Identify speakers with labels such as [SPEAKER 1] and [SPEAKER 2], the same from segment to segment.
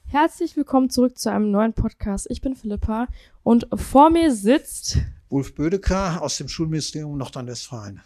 [SPEAKER 1] Herzlich willkommen zurück zu einem neuen Podcast. Ich bin Philippa und vor mir sitzt
[SPEAKER 2] Ulf Bödecker aus dem Schulministerium Nordrhein-Westfalen.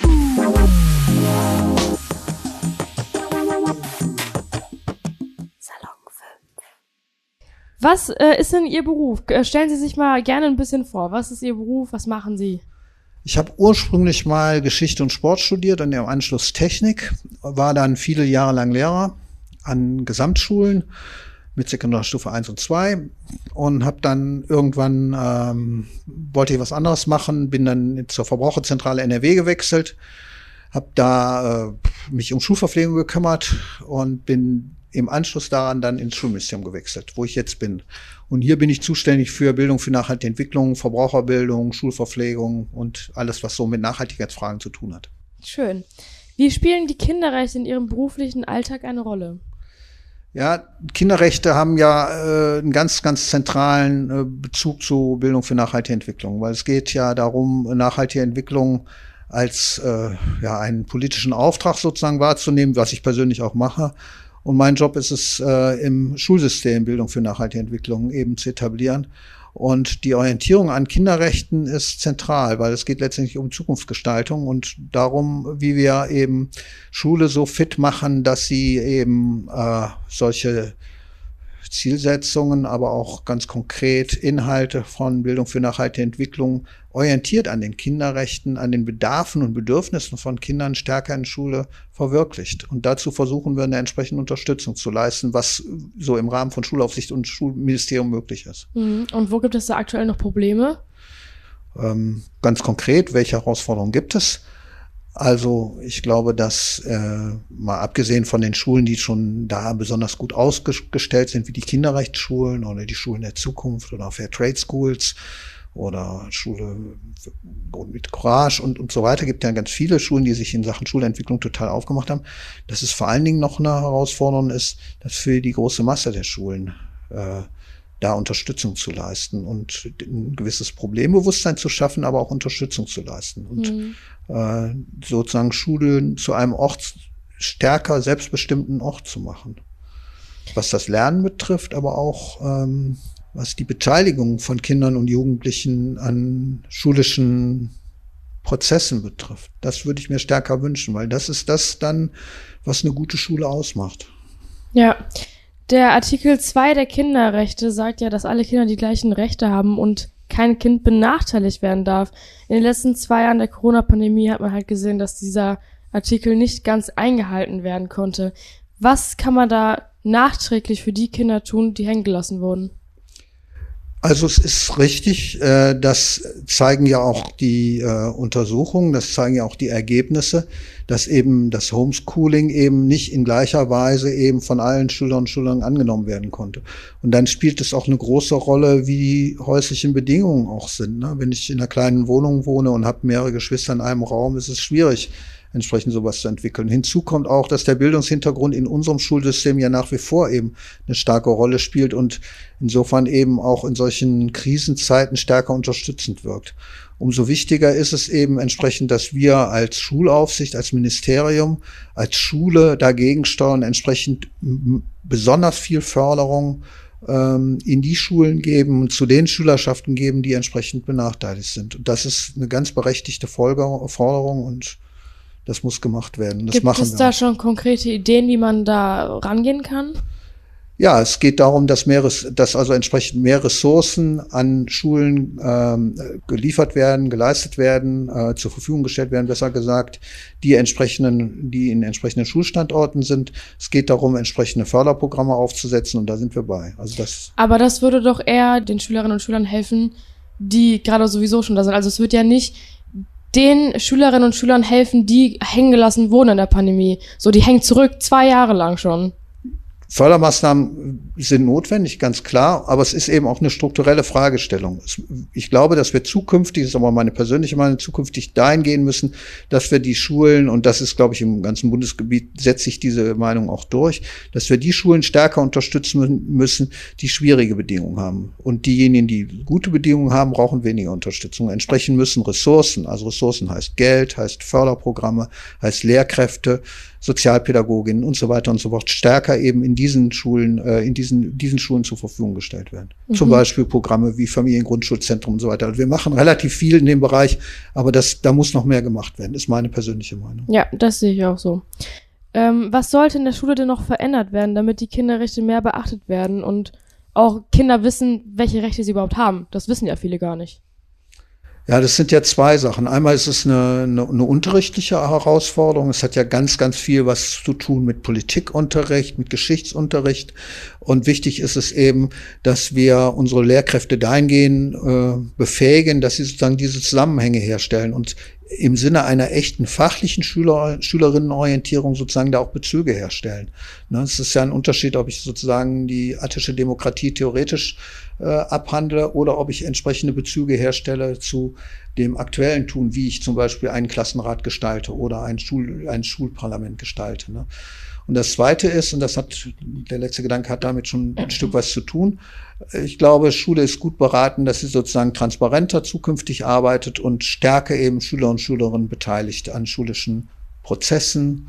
[SPEAKER 1] Salon 5. Was ist denn Ihr Beruf? Stellen Sie sich mal gerne ein bisschen vor. Was ist Ihr Beruf? Was machen Sie?
[SPEAKER 2] Ich habe ursprünglich mal Geschichte und Sport studiert und im Anschluss Technik, war dann viele Jahre lang Lehrer an Gesamtschulen mit Sekundarstufe 1 und 2 und habe dann irgendwann wollte ich was anderes machen, bin dann zur Verbraucherzentrale NRW gewechselt, habe da mich um Schulverpflegung gekümmert und bin im Anschluss daran dann ins Schulministerium gewechselt, wo ich jetzt bin. Und hier bin ich zuständig für Bildung für nachhaltige Entwicklung, Verbraucherbildung, Schulverpflegung und alles, was so mit Nachhaltigkeitsfragen zu tun hat.
[SPEAKER 1] Schön. Wie spielen die Kinderrechte in Ihrem beruflichen Alltag eine Rolle?
[SPEAKER 2] Ja, Kinderrechte haben ja einen ganz, ganz zentralen Bezug zu Bildung für nachhaltige Entwicklung, weil es geht ja darum, nachhaltige Entwicklung als einen politischen Auftrag sozusagen wahrzunehmen, was ich persönlich auch mache. Und mein Job ist es, im Schulsystem Bildung für nachhaltige Entwicklung eben zu etablieren. Und die Orientierung an Kinderrechten ist zentral, weil es geht letztendlich um Zukunftsgestaltung und darum, wie wir eben Schule so fit machen, dass sie eben solche Zielsetzungen, aber auch ganz konkret Inhalte von Bildung für nachhaltige Entwicklung orientiert an den Kinderrechten, an den Bedarfen und Bedürfnissen von Kindern stärker in Schule verwirklicht. Und dazu versuchen wir eine entsprechende Unterstützung zu leisten, was so im Rahmen von Schulaufsicht und Schulministerium möglich ist.
[SPEAKER 1] Und wo gibt es da aktuell noch Probleme?
[SPEAKER 2] Ganz konkret, welche Herausforderungen gibt es? Also ich glaube, dass mal abgesehen von den Schulen, die schon da besonders gut ausgestellt sind, wie die Kinderrechtsschulen oder die Schulen der Zukunft oder Fair Trade Schools oder Schule mit Courage und so weiter, gibt ja ganz viele Schulen, die sich in Sachen Schulentwicklung total aufgemacht haben, dass es vor allen Dingen noch eine Herausforderung ist, dass für die große Masse der Schulen da Unterstützung zu leisten und ein gewisses Problembewusstsein zu schaffen, aber auch Unterstützung zu leisten und sozusagen Schulen zu einem stärker selbstbestimmten Ort zu machen. Was das Lernen betrifft, aber auch was die Beteiligung von Kindern und Jugendlichen an schulischen Prozessen betrifft. Das würde ich mir stärker wünschen, weil das ist das dann, was eine gute Schule ausmacht.
[SPEAKER 1] Ja. Der Artikel 2 der Kinderrechte sagt ja, dass alle Kinder die gleichen Rechte haben und kein Kind benachteiligt werden darf. In den letzten 2 Jahren der Corona-Pandemie hat man halt gesehen, dass dieser Artikel nicht ganz eingehalten werden konnte. Was kann man da nachträglich für die Kinder tun, die hängen gelassen wurden?
[SPEAKER 2] Also es ist richtig, das zeigen ja auch die Untersuchungen, das zeigen ja auch die Ergebnisse, dass eben das Homeschooling eben nicht in gleicher Weise eben von allen Schülerinnen und Schülern angenommen werden konnte. Und dann spielt es auch eine große Rolle, wie die häuslichen Bedingungen auch sind. Ne? Wenn ich in einer kleinen Wohnung wohne und habe mehrere Geschwister in einem Raum, ist es schwierig, entsprechend sowas zu entwickeln. Hinzu kommt auch, dass der Bildungshintergrund in unserem Schulsystem ja nach wie vor eben eine starke Rolle spielt und insofern eben auch in solchen Krisenzeiten stärker unterstützend wirkt. Umso wichtiger ist es eben entsprechend, dass wir als Schulaufsicht, als Ministerium, als Schule dagegen steuern, entsprechend besonders viel Förderung in die Schulen geben und zu den Schülerschaften geben, die entsprechend benachteiligt sind. Und das ist eine ganz berechtigte Forderung und das muss gemacht werden. Das
[SPEAKER 1] Gibt
[SPEAKER 2] machen
[SPEAKER 1] es
[SPEAKER 2] wir.
[SPEAKER 1] da schon konkrete Ideen, wie man da rangehen kann?
[SPEAKER 2] Ja, es geht darum, dass also entsprechend mehr Ressourcen an Schulen geliefert werden, geleistet werden, zur Verfügung gestellt werden, besser gesagt, die in entsprechenden Schulstandorten sind. Es geht darum, entsprechende Förderprogramme aufzusetzen und da sind wir bei.
[SPEAKER 1] Aber das würde doch eher den Schülerinnen und Schülern helfen, die gerade sowieso schon da sind. Also es wird ja nicht den Schülerinnen und Schülern helfen, die hängen gelassen wurden in der Pandemie. So, die hängen zurück 2 Jahre lang schon.
[SPEAKER 2] Fördermaßnahmen sind notwendig, ganz klar, aber es ist eben auch eine strukturelle Fragestellung. Ich glaube, dass wir zukünftig, das ist aber meine persönliche Meinung, zukünftig dahin gehen müssen, dass wir die Schulen, und das ist, glaube ich, im ganzen Bundesgebiet setzt sich diese Meinung auch durch, dass wir die Schulen stärker unterstützen müssen, die schwierige Bedingungen haben. Und diejenigen, die gute Bedingungen haben, brauchen weniger Unterstützung. Entsprechend müssen Ressourcen, also Ressourcen heißt Geld, heißt Förderprogramme, heißt Lehrkräfte, Sozialpädagoginnen und so weiter und so fort, stärker eben in diesen Schulen diesen Schulen zur Verfügung gestellt werden. Zum Beispiel Programme wie Familiengrundschulzentrum und so weiter. Also wir machen relativ viel in dem Bereich, aber da muss noch mehr gemacht werden, ist meine persönliche Meinung.
[SPEAKER 1] Ja, das sehe ich auch so. Was sollte in der Schule denn noch verändert werden, damit die Kinderrechte mehr beachtet werden und auch Kinder wissen, welche Rechte sie überhaupt haben? Das wissen ja viele gar nicht.
[SPEAKER 2] Ja, das sind ja zwei Sachen. Einmal ist es eine unterrichtliche Herausforderung. Es hat ja ganz, ganz viel was zu tun mit Politikunterricht, mit Geschichtsunterricht. Und wichtig ist es eben, dass wir unsere Lehrkräfte dahingehend befähigen, dass sie sozusagen diese Zusammenhänge herstellen und im Sinne einer echten fachlichen Schülerinnenorientierung sozusagen da auch Bezüge herstellen. Es ist ja ein Unterschied, ob ich sozusagen die attische Demokratie theoretisch abhandle oder ob ich entsprechende Bezüge herstelle zu dem aktuellen Tun, wie ich zum Beispiel einen Klassenrat gestalte oder ein Schulparlament gestalte. Und das Zweite ist, und der letzte Gedanke hat damit schon ein Stück was zu tun, ich glaube, Schule ist gut beraten, dass sie sozusagen transparenter zukünftig arbeitet und stärker eben Schüler und Schülerinnen beteiligt an schulischen Prozessen.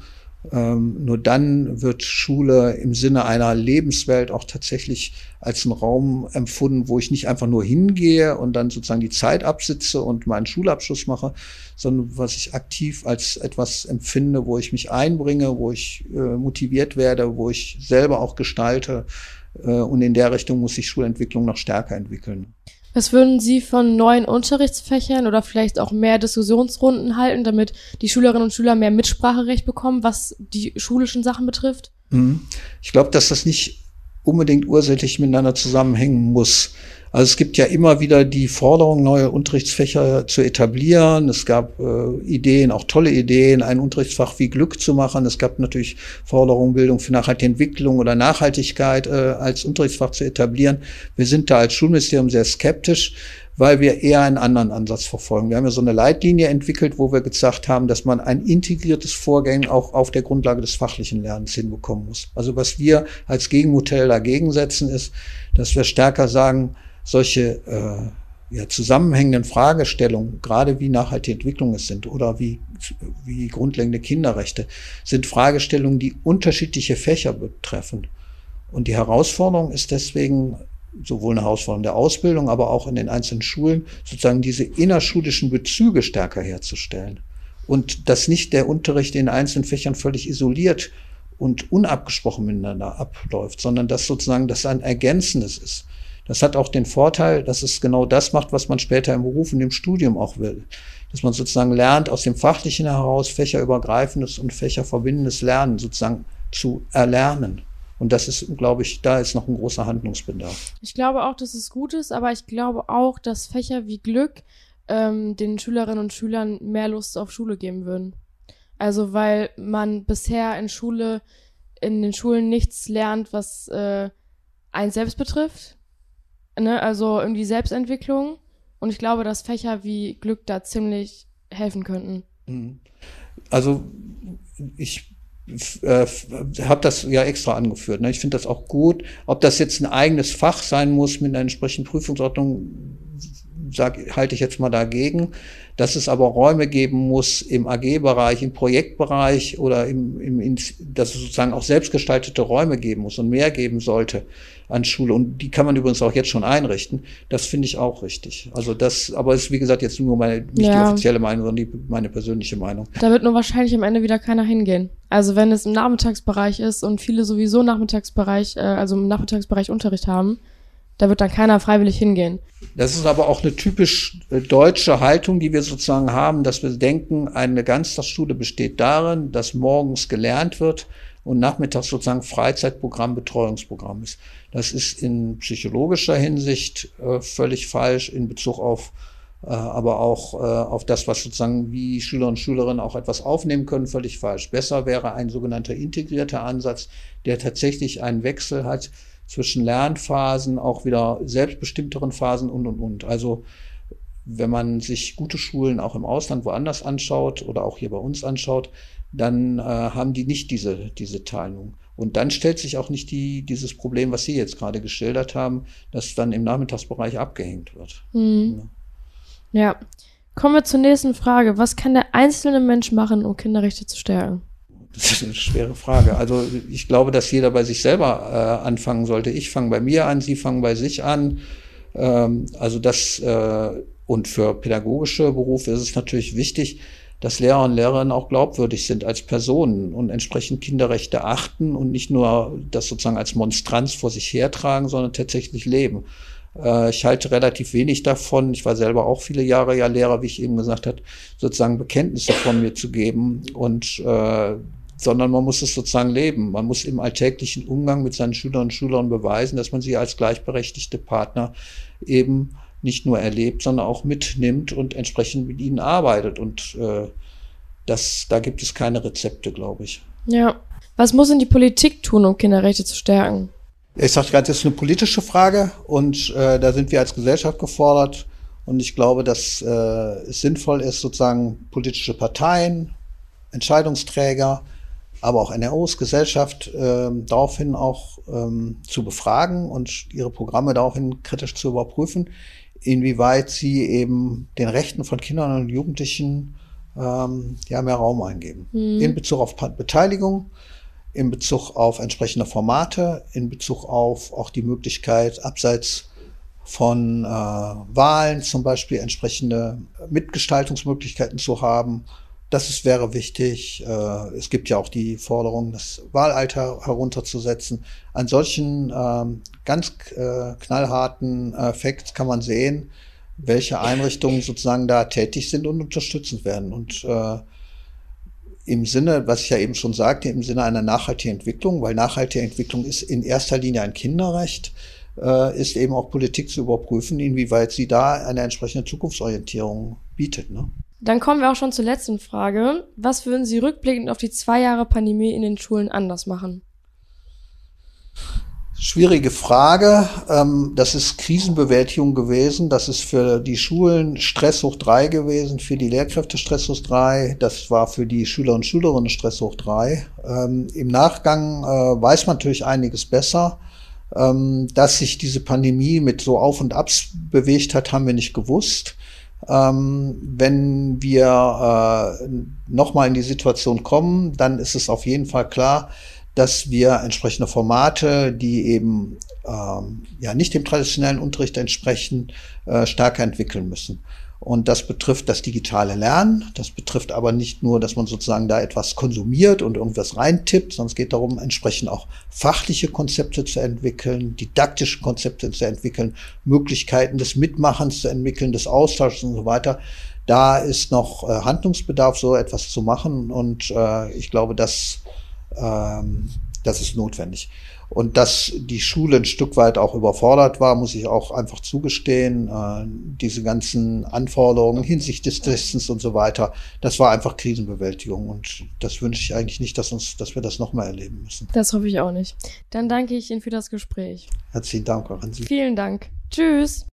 [SPEAKER 2] Nur dann wird Schule im Sinne einer Lebenswelt auch tatsächlich als ein Raum empfunden, wo ich nicht einfach nur hingehe und dann sozusagen die Zeit absitze und meinen Schulabschluss mache, sondern was ich aktiv als etwas empfinde, wo ich mich einbringe, wo ich motiviert werde, wo ich selber auch gestalte. Und in der Richtung muss sich Schulentwicklung noch stärker entwickeln.
[SPEAKER 1] Was würden Sie von neuen Unterrichtsfächern oder vielleicht auch mehr Diskussionsrunden halten, damit die Schülerinnen und Schüler mehr Mitspracherecht bekommen, was die schulischen Sachen betrifft?
[SPEAKER 2] Ich glaube, dass das nicht unbedingt ursächlich miteinander zusammenhängen muss. Also es gibt ja immer wieder die Forderung, neue Unterrichtsfächer zu etablieren. Es gab Ideen, auch tolle Ideen, ein Unterrichtsfach wie Glück zu machen. Es gab natürlich Forderungen, Bildung für nachhaltige Entwicklung oder Nachhaltigkeit als Unterrichtsfach zu etablieren. Wir sind da als Schulministerium sehr skeptisch, weil wir eher einen anderen Ansatz verfolgen. Wir haben ja so eine Leitlinie entwickelt, wo wir gesagt haben, dass man ein integriertes Vorgehen auch auf der Grundlage des fachlichen Lernens hinbekommen muss. Also was wir als Gegenmodell dagegen setzen, ist, dass wir stärker sagen, solche zusammenhängenden Fragestellungen, gerade wie nachhaltige Entwicklung es sind oder wie grundlegende Kinderrechte, sind Fragestellungen, die unterschiedliche Fächer betreffen. Und die Herausforderung ist deswegen sowohl eine Herausforderung der Ausbildung, aber auch in den einzelnen Schulen, sozusagen diese innerschulischen Bezüge stärker herzustellen. Und dass nicht der Unterricht in einzelnen Fächern völlig isoliert und unabgesprochen miteinander abläuft, sondern dass sozusagen das ein Ergänzendes ist. Das hat auch den Vorteil, dass es genau das macht, was man später im Beruf und im Studium auch will. Dass man sozusagen lernt, aus dem Fachlichen heraus fächerübergreifendes und fächerverbindendes Lernen sozusagen zu erlernen. Und das ist, glaube ich, da ist noch ein großer Handlungsbedarf.
[SPEAKER 1] Ich glaube auch, dass es gut ist, aber ich glaube auch, dass Fächer wie Glück den Schülerinnen und Schülern mehr Lust auf Schule geben würden. Also weil man bisher in den Schulen nichts lernt, was einen selbst betrifft. Also irgendwie Selbstentwicklung. Und ich glaube, dass Fächer wie Glück da ziemlich helfen könnten.
[SPEAKER 2] Also ich habe das ja extra angeführt. Ich finde das auch gut. Ob das jetzt ein eigenes Fach sein muss mit einer entsprechenden Prüfungsordnung, halte ich jetzt mal dagegen. Dass es aber Räume geben muss im AG-Bereich, im Projektbereich oder dass es sozusagen auch selbstgestaltete Räume geben muss und mehr geben sollte an Schule. Und die kann man übrigens auch jetzt schon einrichten. Das finde ich auch richtig. Also aber ist, wie gesagt, jetzt nur nicht die offizielle Meinung, sondern meine persönliche Meinung.
[SPEAKER 1] Da wird nur wahrscheinlich am Ende wieder keiner hingehen. Also wenn es im Nachmittagsbereich ist und viele sowieso im Nachmittagsbereich Unterricht haben, da wird dann keiner freiwillig hingehen.
[SPEAKER 2] Das ist aber auch eine typisch deutsche Haltung, die wir sozusagen haben, dass wir denken, eine Ganztagsschule besteht darin, dass morgens gelernt wird und nachmittags sozusagen Freizeitprogramm, Betreuungsprogramm ist. Das ist in psychologischer Hinsicht völlig falsch in Bezug auf aber auch auf das, was sozusagen wie Schüler und Schülerinnen auch etwas aufnehmen können, völlig falsch. Besser wäre ein sogenannter integrierter Ansatz, der tatsächlich einen Wechsel hat zwischen Lernphasen, auch wieder selbstbestimmteren Phasen und. Also wenn man sich gute Schulen auch im Ausland woanders anschaut oder auch hier bei uns anschaut, dann haben die nicht diese Teilung. Und dann stellt sich auch nicht dieses Problem, was Sie jetzt gerade geschildert haben, dass dann im Nachmittagsbereich abgehängt wird.
[SPEAKER 1] Ja. Kommen wir zur nächsten Frage. Was kann der einzelne Mensch machen, um Kinderrechte zu stärken?
[SPEAKER 2] Das ist eine schwere Frage. Also ich glaube, dass jeder bei sich selber anfangen sollte. Ich fange bei mir an, Sie fangen bei sich an. Also das und für pädagogische Berufe ist es natürlich wichtig, dass Lehrer und Lehrerinnen auch glaubwürdig sind als Personen und entsprechend Kinderrechte achten und nicht nur das sozusagen als Monstranz vor sich hertragen, sondern tatsächlich leben. Ich halte relativ wenig davon. Ich war selber auch viele Jahre ja Lehrer, wie ich eben gesagt habe, sozusagen Bekenntnisse von mir zu geben sondern man muss es sozusagen leben. Man muss im alltäglichen Umgang mit seinen Schülerinnen und Schülern beweisen, dass man sie als gleichberechtigte Partner eben nicht nur erlebt, sondern auch mitnimmt und entsprechend mit ihnen arbeitet. Und da gibt es keine Rezepte, glaube ich.
[SPEAKER 1] Ja. Was muss denn die Politik tun, um Kinderrechte zu stärken?
[SPEAKER 2] Ich sage gerade, das ist eine politische Frage und da sind wir als Gesellschaft gefordert. Und ich glaube, dass es sinnvoll ist, sozusagen politische Parteien, Entscheidungsträger, aber auch NROs, Gesellschaft daraufhin auch zu befragen und ihre Programme daraufhin kritisch zu überprüfen, inwieweit sie eben den Rechten von Kindern und Jugendlichen mehr Raum eingeben. In Bezug auf Beteiligung, in Bezug auf entsprechende Formate, in Bezug auf auch die Möglichkeit, abseits von Wahlen zum Beispiel entsprechende Mitgestaltungsmöglichkeiten zu haben. Wäre wichtig. Es gibt ja auch die Forderung, das Wahlalter herunterzusetzen. An solchen ganz knallharten Facts kann man sehen, welche Einrichtungen sozusagen da tätig sind und unterstützend werden. Und im Sinne, was ich ja eben schon sagte, im Sinne einer nachhaltigen Entwicklung, weil nachhaltige Entwicklung ist in erster Linie ein Kinderrecht, ist eben auch Politik zu überprüfen, inwieweit sie da eine entsprechende Zukunftsorientierung bietet, ne?
[SPEAKER 1] Dann kommen wir auch schon zur letzten Frage. Was würden Sie rückblickend auf die 2 Jahre Pandemie in den Schulen anders machen?
[SPEAKER 2] Schwierige Frage. Das ist Krisenbewältigung gewesen. Das ist für die Schulen Stress hoch 3 gewesen, für die Lehrkräfte Stress hoch 3. Das war für die Schüler und Schülerinnen Stress hoch 3. Im Nachgang weiß man natürlich einiges besser. Dass sich diese Pandemie mit so Auf und Abs bewegt hat, haben wir nicht gewusst. Wenn wir nochmal in die Situation kommen, dann ist es auf jeden Fall klar, dass wir entsprechende Formate, die eben nicht dem traditionellen Unterricht entsprechen, stärker entwickeln müssen. Und das betrifft das digitale Lernen. Das betrifft aber nicht nur, dass man sozusagen da etwas konsumiert und irgendwas reintippt, sondern es geht darum, entsprechend auch fachliche Konzepte zu entwickeln, didaktische Konzepte zu entwickeln, Möglichkeiten des Mitmachens zu entwickeln, des Austauschs und so weiter. Da ist noch Handlungsbedarf, so etwas zu machen. Und ich glaube, das ist notwendig. Und dass die Schule ein Stück weit auch überfordert war, muss ich auch einfach zugestehen. Diese ganzen Anforderungen hinsichtlich des Testens und so weiter, das war einfach Krisenbewältigung. Und das wünsche ich eigentlich nicht, dass wir das nochmal erleben müssen.
[SPEAKER 1] Das hoffe ich auch nicht. Dann danke ich Ihnen für das Gespräch.
[SPEAKER 2] Herzlichen Dank auch an Sie.
[SPEAKER 1] Vielen Dank. Tschüss.